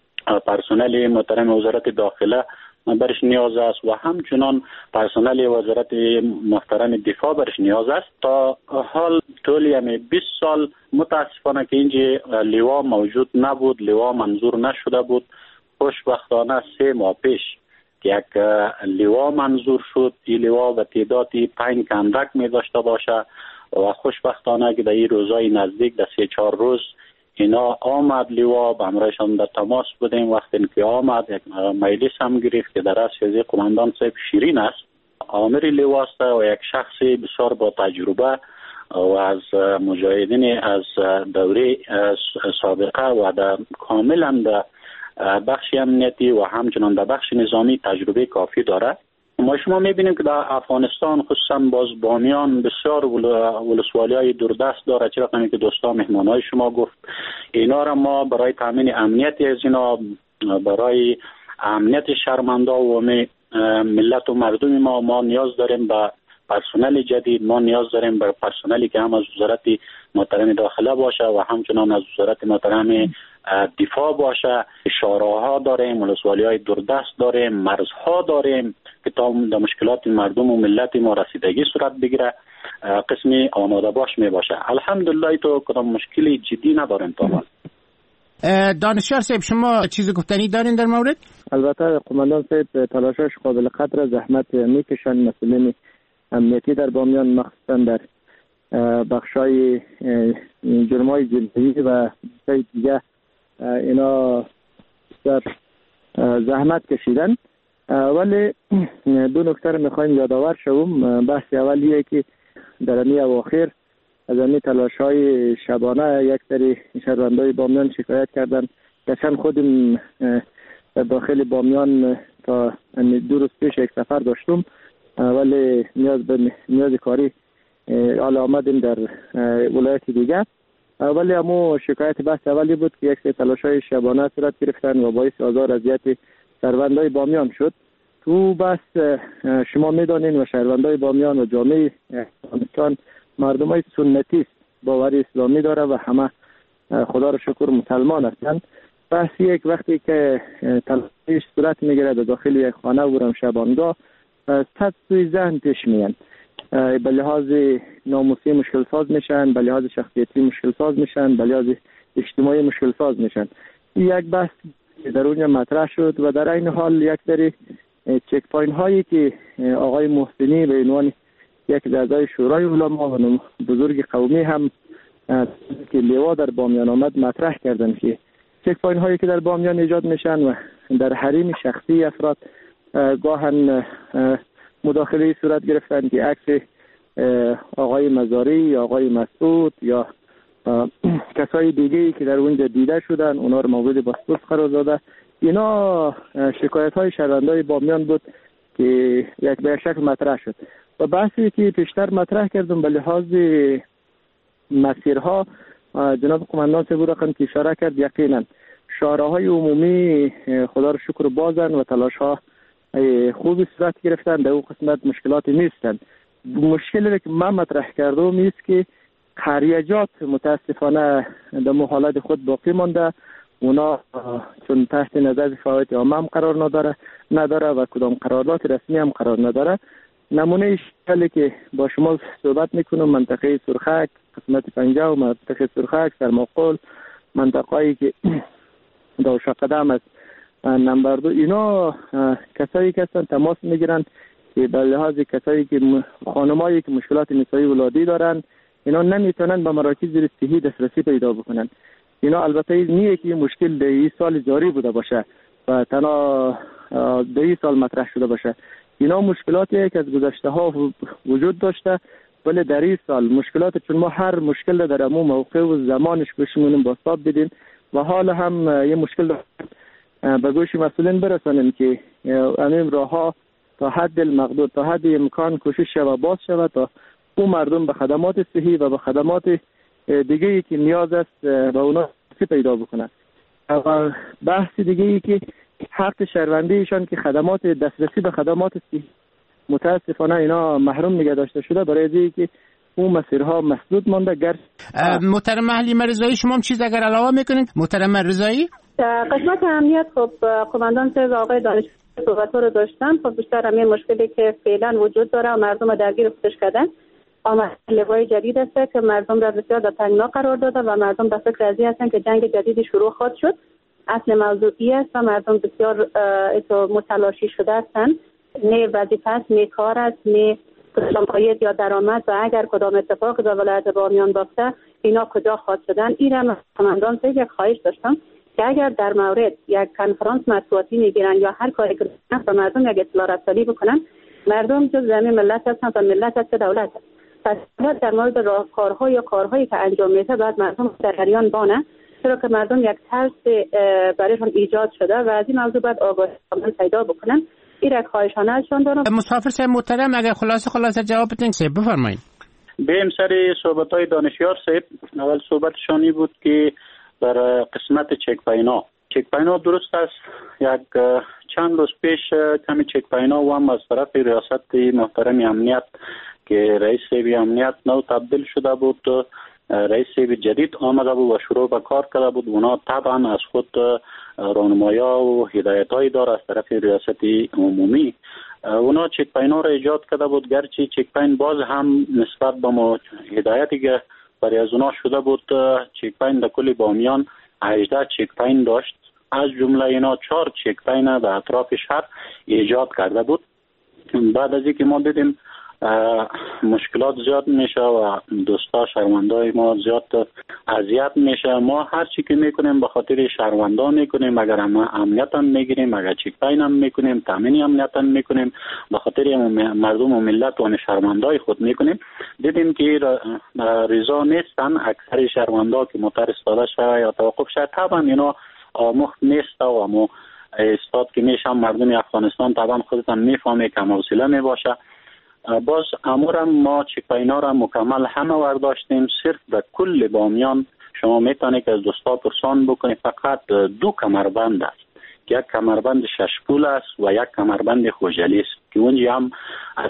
پرسنل محترم وزارت داخله برش نیاز است و همچنان پرسنل وزارت محترم دفاع برش نیاز است. تا حال طولی همی بیست سال متاسفانه که اینجا لوا موجود نبود، لوا منظور نشده بود. خوشبختانه سه ماه پیش که یک لوا منظور شد، این لوا به تعدادی پنج کندک می داشته باشه و خوشبختانه که در این روزهای نزدیک در سه چهار روز اینا آمد لوا، به همراهشان در تماس بودیم. وقتی که آمد یک مجلس هم گرفت که در اصل از قماندان صاحب شیرین است، آمر لوا است و یک شخص بسیار با تجربه و از مجاهدین از دوره سابقه و در کاملا در بخش امنیتی و همچنان در بخش نظامی تجربه کافی داره. ما شما میبینیم که در افغانستان خصوصا باز بامیان بسیار ولسوالی های دوردست داره، چرا کنید که دوستان مهمان های شما گفت اینا را ما برای تامین امنیتی از اینا، برای امنیت شهروندان و ملت و مردم ما ما نیاز داریم به پرسنل جدید، ما نیاز داریم به پرسنلی که هم از وزارت محترم داخله باشه و همچنان از وزارت محترم دفاع باشه. شوراها داریم، ولسوالی های دوردست داریم، مرزها داریم که تا در مشکلات مردم و ملت ما رسیدگی صورت بگیره، قسمی آماده باش می باشه. الحمدلله تو کدام مشکلی جدی نداریم. تا دانشیار صاحب شما چیز گفتنی دارین در مورد؟ البته قماندان صاحب تلاشش قابل قدر، زحمت میکشن مسئولین امنیتی در بامیان مخصوصا در بخشای جرمای جنسی و دیگه اینا در زحمت کشیدن. ولی دو نکته رو میخوایم یادآور شوم. بحث اولیه که در امی اواخر از امی تلاش های شبانه یک سری شهروندای بامیان شکایت کردن که چند خودم در داخل بامیان تا دو روز پیش یک سفر داشتم ولی نیاز به نیاز کاری حالا آمدیم در ولایت دیگه، ولی همو شکایت بحث اولی بود که یک سری تلاش‌های شبانه صورت گرفتن و باعث آزار اذیت شهروندای بامیان شد. تو بس شما میدانین و شهروندای بامیان و جامعه افغانستان مردمای سنتی است، باور اسلامی داره و همه خدا رو شکر مسلمان هستند. بس یک وقتی که تلاشش صورت میگیره در داخل یک خانه و شبانگاه صد سوی ذهن پیش میان، به لحاظ ناموسی مشکل ساز میشن، به لحاظ شخصیتی مشکل ساز میشن، به لحاظ اجتماعی مشکل ساز میشن. یک بحث در اونجا مطرح شد و در این حال یک سری چک پوینت هایی که آقای محسنی به عنوان یک اعضای شورای علما و بزرگ قومی هم که لوا در بامیان آمد مطرح کردن که چک پوینت هایی که در بامیان ایجاد میشن و در حریم شخصی افراد گاهن مداخله صورت گرفتن که عکس آقای مزاری یا آقای مسعود یا کسای دیگه‌ای که در اونجا دیده شدن اونا رو مورد بازپرس قرار داده. اینا شکایت های شهروندای بامیان بود که یک به شکل مطرح شد و بحثی که پیشتر مطرح کردم به لحاظ مسیرها جناب قماندان صاحب رقم که اشاره کرد، یقینا شارع‌های عمومی خدا رو شکر بازن و تلاش‌ها خوبی صورت گرفتن، در اون قسمت مشکلاتی نیستن. مشکلی که من مطرح کردم است که خریجات متاسفانه در حالت خود باقی مانده اونا چون تحت نظر فعالیت عامه هم قرار نداره نداره و کدام قرارداد رسمی هم قرار نداره. نمونه شکلی که با شما صحبت میکنم منطقه سرخک، قسمت پنجاه و منطقه سرخک، سرماقل، منطقه‌ای که داوشا قدم است، نمبر دو، اینا کسایی که هستن تماس میگیرن که به لحاظ کسایی که خانمایی که مشکلات نسایی ولادی دارن، اینا نمیتونن به مراکز صحی دسترسی پیدا بکنن. اینا البته نیه که مشکل در این سال جاری بوده باشه و تنها در این سال مطرح شده باشه. اینا مشکلاتی که از گذشته ها وجود داشته، ولی در این سال مشکلات، چون ما هر مشکل در امو موقع و زمانش بشمونیم باستاب بدیم و حال هم یه مشکل به گوش مسئولین برسانیم که امیم راه ها تا حد المقدور، تا حد امکان کوشش شود باز شود تا اون مردم به خدمات صحی و به خدمات دیگه ای که نیاز است به اونا پیدا بکنن. و بحث دیگه ای که حق شهروندی ایشان که خدمات دسترسی به خدمات صحی متاسفانه اینا محروم نگه داشته شده، برای اینکه که اون مسیرها مسدود مانده. گر محترم حلیمه رضایی، شما هم چیز اگر علاوه میکنید؟ محترم رضایی، قسمت امنیت خب قماندان صاحب آقای دانشور صحبت رو داشتن. خب بیشتر همین مشکلی که فعلا وجود داره و مردم درگیر خودش کردن، آمد لوای جدید است که مردم را بسیار در تنگنا قرار داده و مردم به فکر ازی هستن که جنگ جدیدی شروع خواهد شد. اصل موضوعی است و مردم بسیار متلاشی شده هستند. نه وظیفه است، نه کار است، نه کدام یا درآمد و اگر کدام اتفاق در ولایت بامیان بیفته اینا کجا خواهد شدن. ایران کماندان صاحب یک خواهش داشتم که اگر در مورد یک کنفرانس مطبوعاتی میگیرن یا هر کاری که به مردم یک اطلاع رسانی بکنن، مردم جز زمین ملت هستن و ملت هست دولت هست. پس در مورد راهکارها یا کارهایی که انجام میده باید مردم در جریان بانه، چرا که مردم یک ترس برایشان ایجاد شده و از این موضوع باید آگاهی پیدا بکنن. این یک خواهشانه ازشان دارم. مسافر صاحب محترم، اگر خلاصه خلاصه جواب بدین صاحب بفرمایید. بیم سر صحبت‌های دانشیار صاحب، اول صحبتشانی بود که در قسمت چک پاینا چک پاینا درست است. یک چند روز پیش کمی چک پاینا و هم از طرف ریاست محترم امنیت که رئیس امنیت نو تبدیل شده بود، رئیس جدید آمده بود و شروع به کار کرده بود. اونا طبعا از خود راهنمایا و هدایت‌هایی داره از طرف ریاست عمومی. اونا چک پاینا را ایجاد کرده بود، گرچه چک پاین باز هم نسبت به ما هدایتی که برای از اونا شده بود، چک پاین در کل بامیان هجده چک پاین داشت. از جمله اینا چهار چک پاین در اطراف شهر ایجاد کرده بود. بعد از اینکه ما دیدیم مشکلات زیاد میشه و دوستا شهروندای ما زیاد اذیت میشه، ما هر چی که میکنیم به خاطر شهروندا میکنیم. اگر امنیت هم میگیریم، اگر چک پاین هم میکنیم، تامین امنیت هم میکنیم، به خاطر مردم و ملت و شهروندای خود میکنیم. دیدیم که رضا نیستن اکثر شهروندا که موتر استفاده شده یا توقف شده. طبعا اینا آموخت نیست و امو استاد که میشه مردم افغانستان طبعا خودتان میفهمه که حوصله میباشه. باز امورم ما چک پاینا را مکمل همه ورداشتیم. صرف در کل بامیان شما میتونید که از دوستا پرسان بکنید فقط دو کمربند است، یک کمربند ششپول است و یک کمربند خوجلی است که اونجا هم از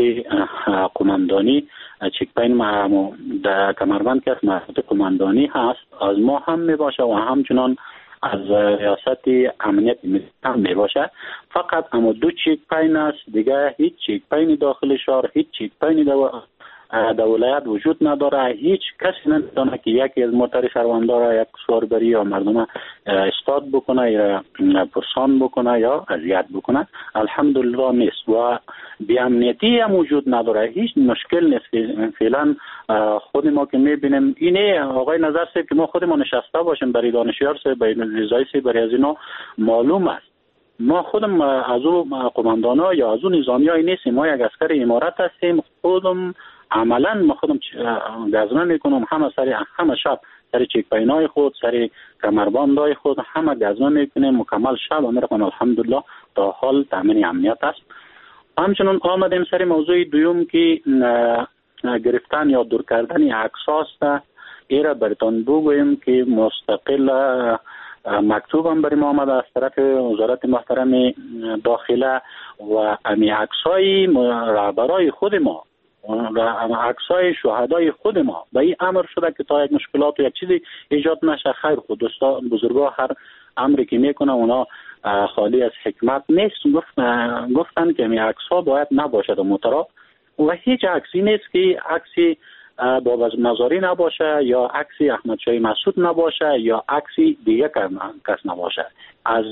قماندانی چک پاین در کمربند که از محدود قماندانی هست از ما هم میباشه و همچنان از ریاست امنیت هم می باشه. فقط اما دو چک پاین است، دیگه هیچ چک پاین داخل شهر، هیچ چک پاین در ولایت وجود نداره. هیچ کسی نمیتونه که یکی از موتر شهروندان را یک سواربری یا مردم استاد بکنه یا پرسان بکنه یا اذیت بکنه. الحمدلله نیست و بی امنیتی هم وجود نداره، هیچ مشکل نیست. فعلا خود ما که میبینیم اینه آقای نظر صاحب که ما خودمون نشسته باشیم برای دانشیار صاحب برای رضایی صاحب برای از اینا معلوم است. ما خودم از او قماندانا یا از او نظامی های نیستیم، ما یک عسکر امارت هستیم. خودم عملا ما خودم گزمه میکنم همه سر همه شب سر چک پاینای خود، سر کمربندای خود همه گزمه میکنیم مکمل شب و میرم. الحمدلله تا حال تامین امنیت است. همچنان آمدیم سر موضوع دوم که گرفتن یا دور کردن عکس است. ایره برتان بگویم که مستقل مکتوب هم برای ما آمده از طرف وزارت محترم داخله و امی عکسای رهبرای خود ما عکسای شهدای خود ما به این امر شده که تا یک مشکلات و یک چیزی ایجاد نشه. خیر خود دوستا بزرگا هر امری که میکنه اونا خالی از حکمت نیست. گفتن گفتن که این عکس ها باید نباشد محترم و هیچ عکسی نیست که عکسی بابا نظاری نباشه یا عکسی احمد شاه مسعود نباشه یا عکسی دیگه کس نباشه. از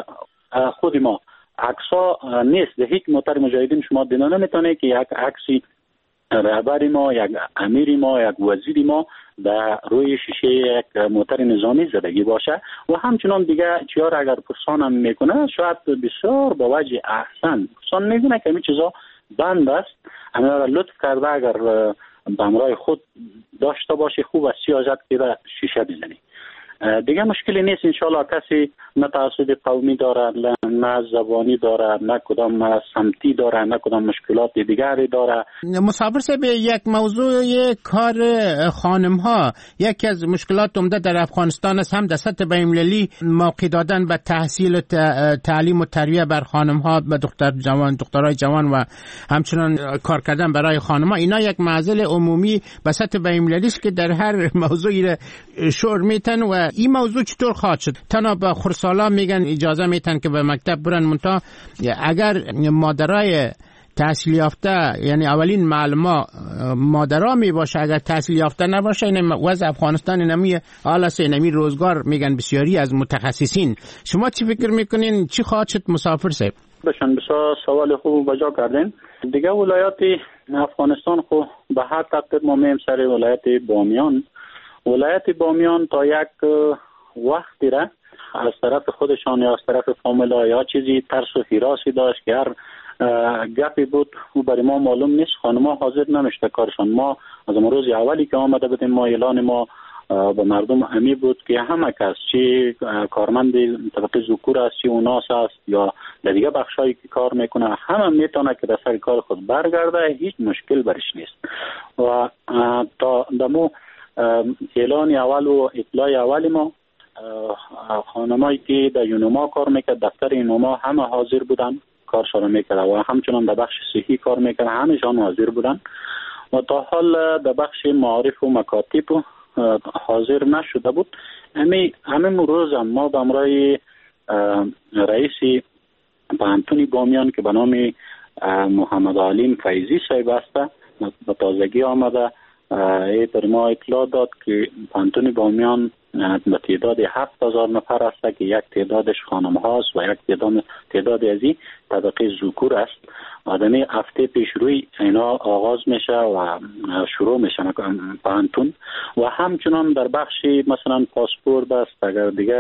خود ما عکس‌ها نیست. در هیچ موتر مجاهدین شما دینا نمیتونه که یک عکسی رهبر ما، یک امیر ما، یک وزیر ما در روی شیشه یک موتر نظامی زدگی باشه. و همچنان دیگه چیار اگر پرسان هم میکنه شاید بسیار با وجه احسن پرسان میکنه که همین چیزا بند است، همین را لطف کرده اگر به همراه خود داشته باشه خوب است سیاست که در شیشه بزنی. دیگه مشکلی نیست. انشالله کسی نه تعصب قومی داره، نه زبانی داره، نه کدام سمتی داره، نه کدام مشکلات دیگری داره. مسافر صاحب، یک موضوع کار خانم ها یکی از مشکلات عمده در افغانستان است، هم در سطح بین‌المللی موقع دادن به تحصیل و تعلیم و تربیت بر خانم ها، به دختر جوان دخترای جوان و همچنان کار کردن برای خانم ها. اینا یک معضل عمومی به سطح بین‌المللی است که در هر موضوعی شور میتن. و این موضوع چطور خواهد شد؟ تنها به خرسالا میگن اجازه میتن که به مکتب برن، منتها اگر مادرای تحصیل یافته، یعنی اولین معلما مادرها می باشه، اگر تحصیل یافته نباشه، این وضع افغانستان نمی حالا سه نمی روزگار میگن بسیاری از متخصصین. شما چی فکر میکنین چی خواهد شد مسافر صاحب؟ بشن بسیار سوال خوب بجا کردین. دیگه ولایات افغانستان خو به هر تقدیر ما میم سر ولایت بامیان. ولایت بامیان تا یک وقتی را از طرف خودشان یا از طرف فامیلا یا چیزی ترس و هراسی داشت که هر گپی بود و برای ما معلوم نیست. خانما حاضر نمیشته کارشان. ما از روز اولی که آمده بودیم ما اعلان ما به مردم همی بود که همه کس چی کارمند طبقه ذکور است، چی اوناس است یا در دیگه بخشایی که کار میکنه، همه میتونه که در سر کار خود برگرده، هیچ مشکل برش نیست. و تا دمو اعلان اول و اطلاع اولی ما خانمایی که در یونما کار میکرد، دفتر یونما همه حاضر بودن کارشان میکرد و همچنان در بخش صحی کار میکرد، همهشان حاضر بودن. و تا حال در بخش معارف و مکاتب حاضر نشده بود. همین همین روز هم ما به امرای رئیس پانتونی بامیان که به نام محمد علیم فیضی صاحب است به تازگی آمده ای پر ما اطلاع داد که پانتونی بامیان به تعداد هفت هزار نفر است که یک تعدادش خانم هاست و یک تعداد تعداد ازی طبقه ذکور است. آدمی هفته پیش روی اینا آغاز میشه و شروع میشه پانتون. و همچنان در بخشی مثلا پاسپورت است، اگر دیگه